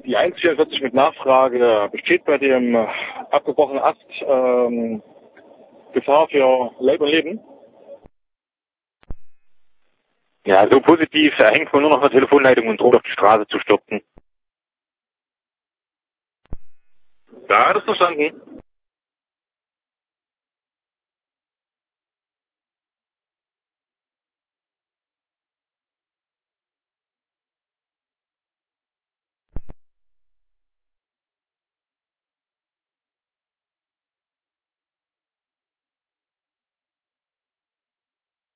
Die 144 mit Nachfrage besteht bei dem abgebrochenen Ast Gefahr für Leib und Leben? Ja, so positiv, er hängt wohl nur noch an der Telefonleitung und droht auf die Straße zu stürzen. Da hat es verstanden.